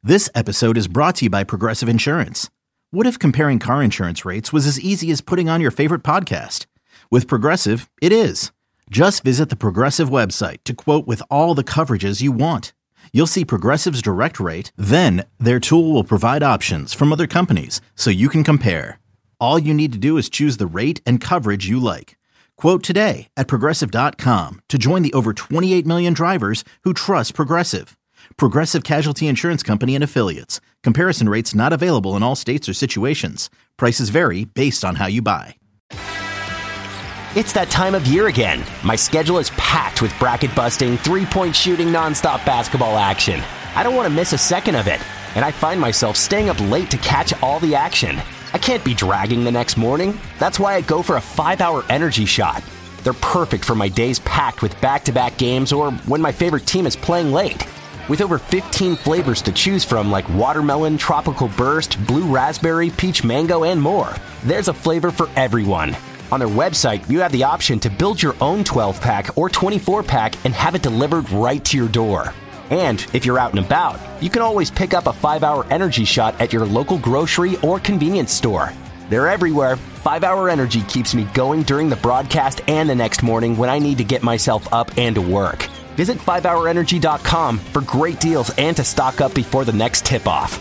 This episode is brought to you by Progressive Insurance. What if comparing car insurance rates was as easy as putting on your favorite podcast? With Progressive, it is. Just visit the Progressive website to quote with all the coverages you want. You'll see Progressive's direct rate, then their tool will provide options from other companies so you can compare. All you need to do is choose the rate and coverage you like. Quote today at Progressive.com to join the over 28 million drivers who trust Progressive. Progressive Casualty Insurance Company and Affiliates. Comparison rates not available in all states or situations. Prices vary based on how you buy. It's that time of year again. My schedule is packed with bracket-busting, three-point shooting, nonstop basketball action. I don't want to miss a second of it, and I find myself staying up late to catch all the action. I can't be dragging the next morning. That's why I go for a 5-hour energy shot. They're perfect for my days packed with back-to-back games or when my favorite team is playing late. With over 15 flavors to choose from like watermelon, tropical burst, blue raspberry, peach mango, and more, there's a flavor for everyone. On their website, you have the option to build your own 12-pack or 24-pack and have it delivered right to your door. And if you're out and about, you can always pick up a 5-hour energy shot at your local grocery or convenience store. They're everywhere. 5-hour energy keeps me going during the broadcast and the next morning when I need to get myself up and to work. Visit 5hourenergy.com for great deals and to stock up before the next tip-off.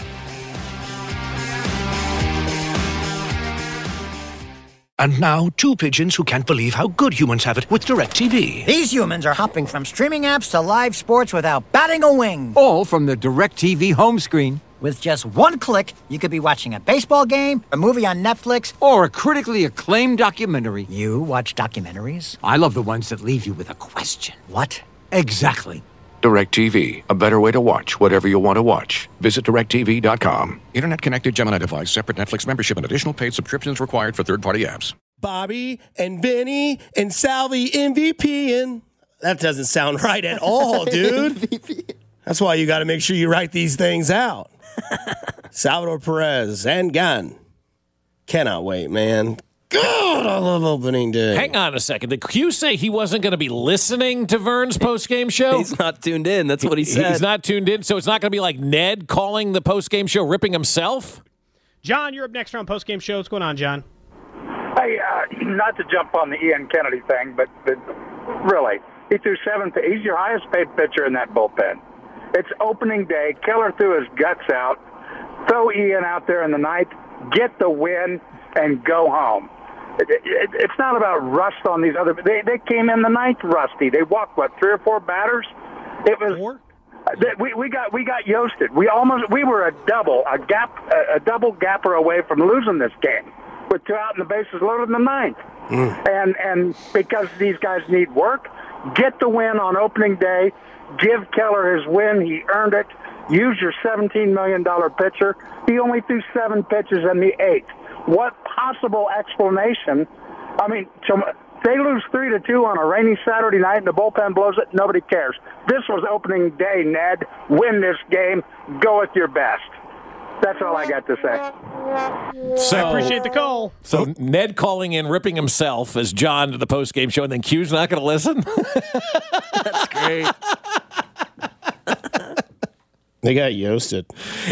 And now, two pigeons who can't believe how good humans have it with DirecTV. These humans are hopping from streaming apps to live sports without batting a wing. All from the DirecTV home screen. With just one click, you could be watching a baseball game, a movie on Netflix, or a critically acclaimed documentary. You watch documentaries? I love the ones that leave you with a question. What? Exactly. DirecTV, a better way to watch whatever you want to watch. Visit DirecTV.com. Internet-connected Gemini device, separate Netflix membership, and additional paid subscriptions required for third-party apps. Bobby and Vinny and Salvi MVP. That doesn't sound right at all, dude. That's why you got to make sure you write these things out. Salvador Perez and Gunn. Cannot wait, man. God, I love opening day. Hang on a second. Did Q say he wasn't going to be listening to Vern's post-game show? He's not tuned in. That's what he said. He's not tuned in, so it's not going to be like Ned calling the post-game show, ripping himself? John, you're up next on post-game show. What's going on, John? Hey, not to jump on the Ian Kennedy thing, but really, he threw 7. He's your highest-paid pitcher in that bullpen. It's opening day. Keller threw his guts out. Throw Ian out there in the ninth, get the win, and go home. It's not about rust on these other. They came in the ninth rusty. They walked 3 or 4 batters. It was 4? We got yoasted. We were a double gapper away from losing this game with 2 out and the bases loaded in the ninth. And because these guys need work, get the win on opening day. Give Keller his win. He earned it. Use your $17 million pitcher. He only threw 7 pitches in the 8th. What possible explanation? I mean, they lose 3-2 on a rainy Saturday night and the bullpen blows it. Nobody cares. This was opening day, Ned. Win this game. Go with your best. That's all I got to say. So, I appreciate the call. So Ned calling in, ripping himself as John to the post-game show, and then Q's not going to listen? That's great. They got yoasted.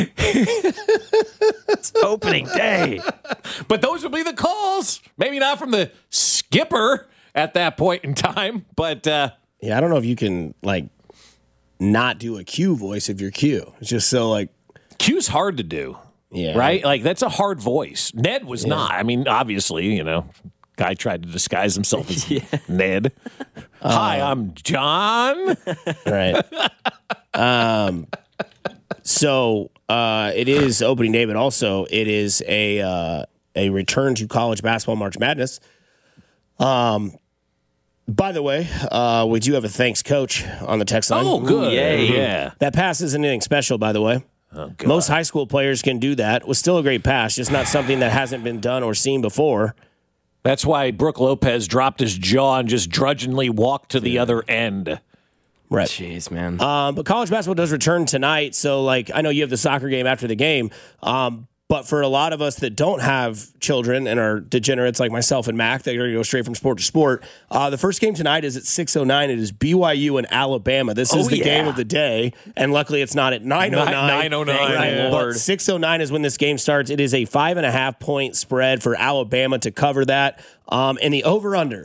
It's opening day. But those would be the calls. Maybe not from the skipper at that point in time, but... yeah, I don't know if you can, not do a Q voice if you're Q. It's just so, Q's hard to do. Yeah. Right? That's a hard voice. Ned was not. I mean, obviously, guy tried to disguise himself as Ned. Hi, I'm John. Right. So it is opening day, but also it is a return to college basketball March Madness. By the way, we do have a thanks coach on the text line. Oh, good. Yeah. That pass isn't anything special, by the way. Oh, God. Most high school players can do that. It was still a great pass, just not something that hasn't been done or seen before. That's why Brooke Lopez dropped his jaw and just drudgingly walked to the other end. Right. Jeez, man. But college basketball does return tonight, so I know you have the soccer game after the game. But for a lot of us that don't have children and are degenerates like myself and Mac, that are going to go straight from sport to sport, the first game tonight is at 6:09. It is BYU and Alabama. This is the game of the day, and luckily it's not at 9:09. 9:09, right? But 6:09 is when this game starts. It is a 5.5-point spread for Alabama to cover that, and the over/under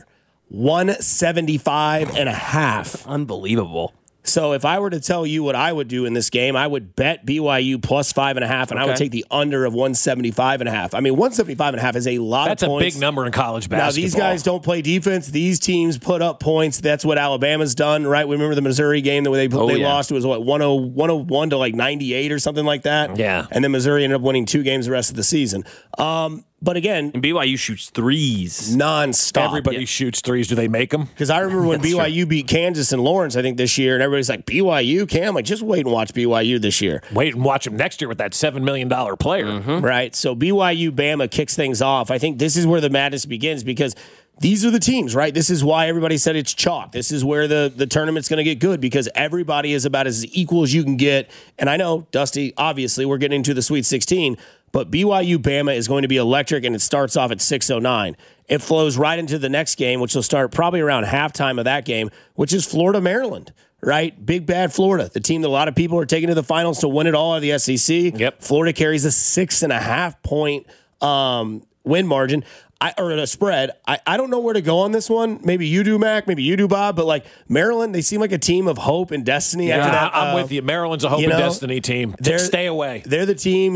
175.5. Unbelievable. So if I were to tell you what I would do in this game, I would bet BYU plus 5.5, and I would take the under of 175.5. I mean, 175.5 is a lot That's of points. That's a big number in college basketball. Now, these guys don't play defense. These teams put up points. That's what Alabama's done, right? We remember the Missouri game that they lost. It was, 101 to like 98 or something like that? Yeah. And then Missouri ended up winning 2 games the rest of the season. But again, and BYU shoots threes nonstop. Everybody shoots threes. Do they make them? Because I remember when BYU beat Kansas and Lawrence, I think this year, and everybody's like, BYU, Cam? Like, just wait and watch BYU this year. Wait and watch them next year with that $7 million player. Mm-hmm. Right? So BYU, Bama kicks things off. I think this is where the madness begins because these are the teams, right? This is why everybody said it's chalk. This is where the tournament's going to get good because everybody is about as equal as you can get. And I know, Dusty, obviously, we're getting into the Sweet 16, but BYU Bama is going to be electric, and it starts off at 6:09. It flows right into the next game, which will start probably around halftime of that game, which is Florida Maryland, right? Big bad Florida, the team that a lot of people are taking to the finals to win it all out of the SEC. Yep. Florida carries a 6.5-point win margin. Or a spread. I don't know where to go on this one. Maybe you do, Mac. Maybe you do, Bob. But like Maryland, they seem like a team of hope and destiny. After that, I'm with you. Maryland's a hope and destiny team. Stay away. They're the team.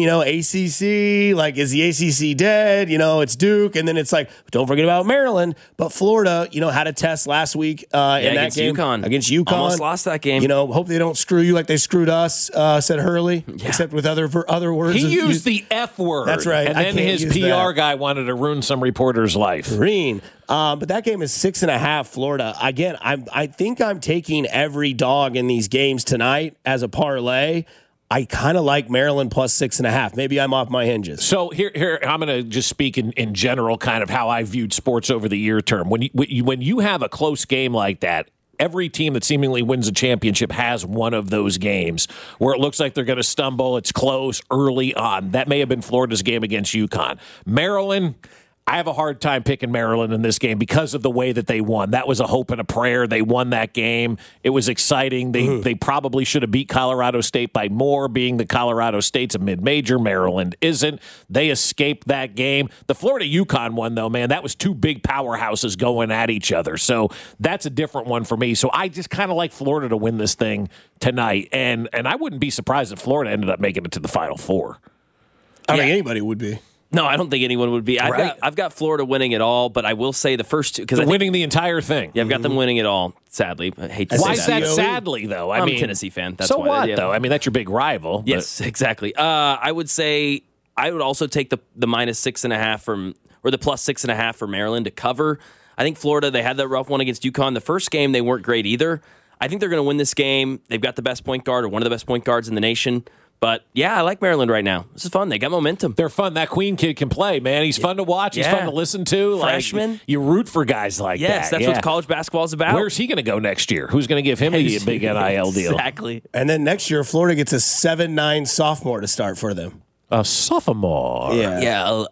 ACC. Like, is the ACC dead? It's Duke, and then it's like, don't forget about Maryland. But Florida, had a test last week in that game against UConn. Almost lost that game. Hope they don't screw you like they screwed us. Said Hurley, except with other words. He used the F word. That's right. And then his PR guy wanted to ruin some reporter's life. Green. But that game is 6.5 Florida. Again, I think I'm taking every dog in these games tonight as a parlay. I kind of like Maryland plus 6.5. Maybe I'm off my hinges. So here I'm going to just speak in general, kind of how I viewed sports over the year term. When you have a close game like that, every team that seemingly wins a championship has one of those games where it looks like they're going to stumble. It's close early on. That may have been Florida's game against UConn. Maryland, I have a hard time picking Maryland in this game because of the way that they won. That was a hope and a prayer. They won that game. It was exciting. They probably should have beat Colorado State by more, being that Colorado State's a mid-major. Maryland isn't. They escaped that game. The Florida-UConn one, though, man, that was 2 big powerhouses going at each other. So that's a different one for me. So I just kind of like Florida to win this thing tonight. And I wouldn't be surprised if Florida ended up making it to the Final Four. I don't think anybody would be. No, I don't think anyone would be. I've got Florida winning it all, but I will say the first 2 because winning the entire thing. Yeah, I've got them winning it all. Sadly, I hate to say that. Why is that sadly though? I'm a Tennessee fan. That's so why, what though? I mean, that's your big rival. Yes, exactly. I would say I would also take the minus 6.5 or the plus 6.5 for Maryland to cover. I think Florida, they had that rough one against UConn. The first game they weren't great either. I think they're going to win this game. They've got the best point guard or one of the best point guards in the nation. But, yeah, I like Maryland right now. This is fun. They got momentum. They're fun. That Queen kid can play, man. He's fun to watch. He's fun to listen to. Freshman. You root for guys like that. Yes, that's what college basketball is about. Where's he going to go next year? Who's going to give him a big NIL deal? Exactly. And then next year, Florida gets a 7'9" sophomore to start for them. A sophomore? Yeah.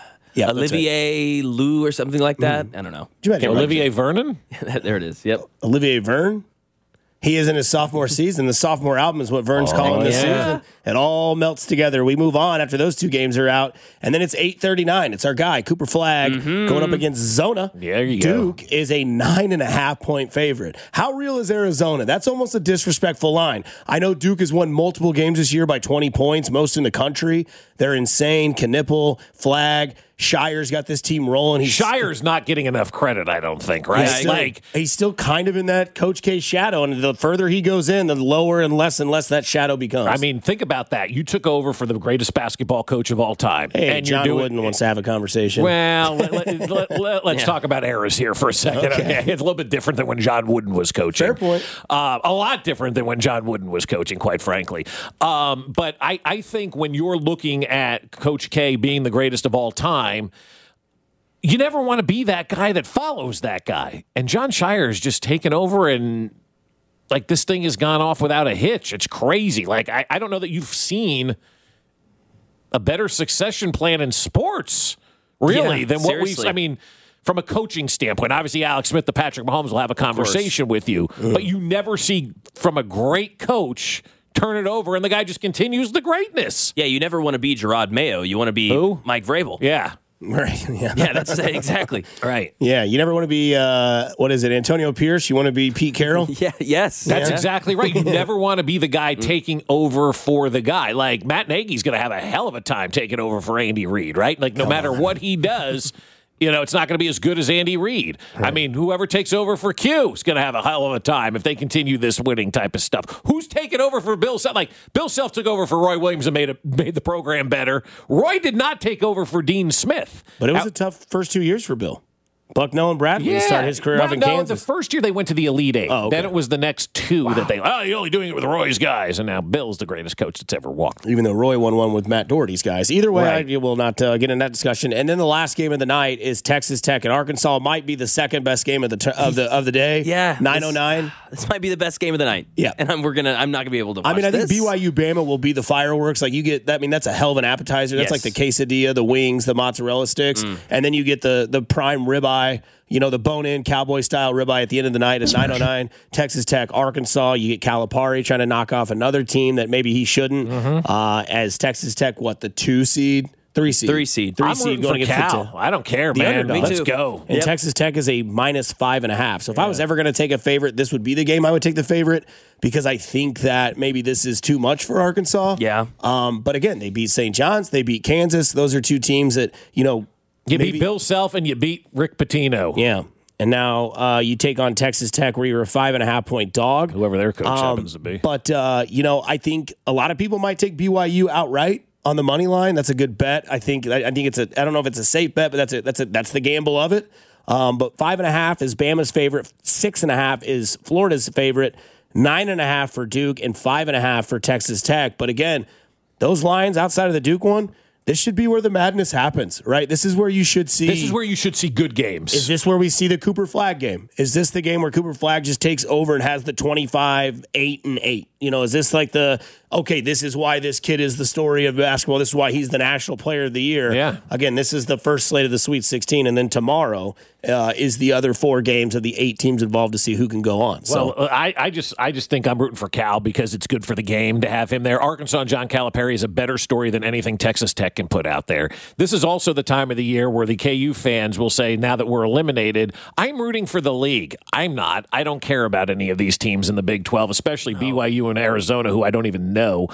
Olivier Lou or something like that. I don't know. Olivier Vernon? There it is. Yep. Olivier Verne? He is in his sophomore season. The sophomore album is what Verne's calling this season. It all melts together. We move on after those 2 games are out. And then it's 8:39. It's our guy, Cooper Flagg, going up against Zona. There you Duke go. is a 9.5-point favorite. How real is Arizona? That's almost a disrespectful line. I know Duke has won multiple games this year by 20 points, most in the country. They're insane. Knipple, Flagg, Shire's got this team rolling. Shire's not getting enough credit, I don't think, right? He's still kind of in that Coach K shadow, and the further he goes in, the lower and less that shadow becomes. I mean, think about that. You took over for the greatest basketball coach of all time. Hey, and John Wooden wants to have a conversation. Well, let's talk about eras here for a second. Okay. It's a little bit different than when John Wooden was coaching. Fair point. A lot different than when John Wooden was coaching, quite frankly. But I think when you're looking at Coach K being the greatest of all time, you never want to be that guy that follows that guy. And John Shire's just taken over, and like this thing has gone off without a hitch. It's crazy. Like I don't know that you've seen a better succession plan in sports, really, than what we've. I mean, from a coaching standpoint, obviously Alex Smith, the Patrick Mahomes will have a conversation with you, but you never see from a great coach turn it over, and the guy just continues the greatness. Yeah, you never want to be Gerard Mayo. You want to be Mike Vrabel. Yeah. Right. Yeah, that's exactly. Right. Yeah, you never want to be, Antonio Pierce? You want to be Pete Carroll? Yes. That's exactly right. You never want to be the guy taking over for the guy. Like, Matt Nagy's going to have a hell of a time taking over for Andy Reid, right? Like, no matter what he does, it's not going to be as good as Andy Reid. Right. I mean, whoever takes over for Q is going to have a hell of a time if they continue this winning type of stuff. Who's taking over for Bill Self? Like, Bill Self took over for Roy Williams and made the program better. Roy did not take over for Dean Smith. But it was a tough first 2 years for Bill. Bucknell and Bradley started his career off in Kansas. The first year they went to the Elite Eight. Oh, okay. Then it was the next two that you're only doing it with Roy's guys. And now Bill's the greatest coach that's ever walked. Even though Roy won one with Matt Doherty's guys. Either way, I will not get in that discussion. And then the last game of the night is Texas Tech and Arkansas. Might be the second best game of the day. Yeah, 9:09. This might be the best game of the night. Yeah, and I'm not gonna be able to watch I think this. BYU Bama will be the fireworks. Like, you get that. I mean, that's a hell of an appetizer. That's like the quesadilla, the wings, the mozzarella sticks, and then you get the prime ribeye. The bone-in Cowboy-style ribeye at the end of the night at 9:09. Texas Tech, Arkansas. You get Calipari trying to knock off another team that maybe he shouldn't. As Texas Tech, the 2 seed? 3 seed. 3 seed. I'm rooting going against Cal. I don't care, man. Let's go. And Texas Tech is a -5.5. So if I was ever going to take a favorite, this would be the game I would take the favorite, because I think that maybe this is too much for Arkansas. Yeah. But again, they beat St. John's. They beat Kansas. Those are two teams that, You beat Bill Self and you beat Rick Pitino. Yeah. And now you take on Texas Tech, where you're a 5.5-point dog. Whoever their coach happens to be. But, I think a lot of people might take BYU outright on the money line. That's a good bet. I think it's I don't know if it's a safe bet, but that's the gamble of it. But 5.5 is Bama's favorite. 6.5 is Florida's favorite. 9.5 for Duke and 5.5 for Texas Tech. But again, those lines outside of the Duke one, this should be where the madness happens, right? This is where you should see. This is where you should see good games. Is this where we see the Cooper Flagg game? Is this the game where Cooper Flagg just takes over and has the 25, 8, and 8? Is this like this is why this kid is the story of basketball. This is why he's the National Player of the Year. Yeah. Again, this is the first slate of the Sweet 16, and then tomorrow is the other 4 games of the 8 teams involved to see who can go on. Well, I just think I'm rooting for Cal because it's good for the game to have him there. Arkansas and John Calipari is a better story than anything Texas Tech can put out there. This is also the time of the year where the KU fans will say, now that we're eliminated, I'm rooting for the league. I'm not. I don't care about any of these teams in the Big 12, especially BYU and Arizona, who I don't even know.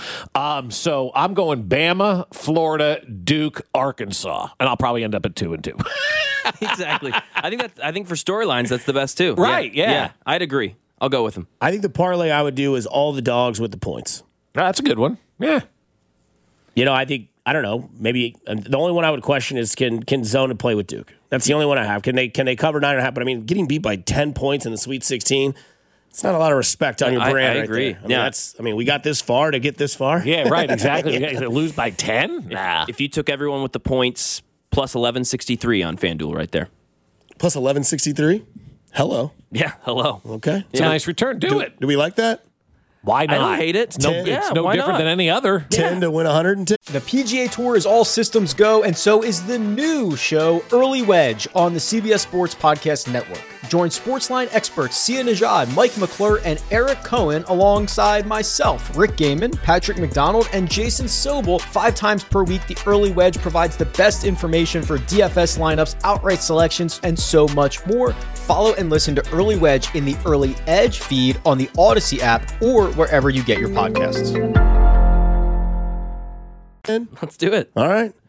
So I'm going Bama, Florida, Duke, Arkansas, and I'll probably end up at 2-2. Exactly. I think for storylines, that's the best too. Right? Yeah. I'd agree. I'll go with him. I think the parlay I would do is all the dogs with the points. That's a good one. Yeah. I think, I don't know, maybe the only one I would question is can Zona play with Duke? That's the only one I have. Can they cover 9.5? But I mean, getting beat by 10 points in the Sweet 16, it's not a lot of respect on your brand. I agree. There. We got this far to get this far. Yeah, right, exactly. You guys lose by 10? Nah. If you took everyone with the points, plus 1163 on FanDuel right there. Plus 1163? Hello. Yeah, hello. Okay. It's a nice return. Do it. Do we like that? Why not? I don't hate it. It's no different than any other. 10 to win 110. The PGA Tour is all systems go, and so is the new show, Early Wedge, on the CBS Sports Podcast Network. Join Sportsline experts Sia Nejad, Mike McClure, and Eric Cohen alongside myself, Rick Gaiman, Patrick McDonald, and Jason Sobel 5 times per week. The Early Wedge provides the best information for DFS lineups, outright selections, and so much more. Follow and listen to Early Wedge in the Early Edge feed on the Odyssey app or wherever you get your podcasts. Let's do it. All right.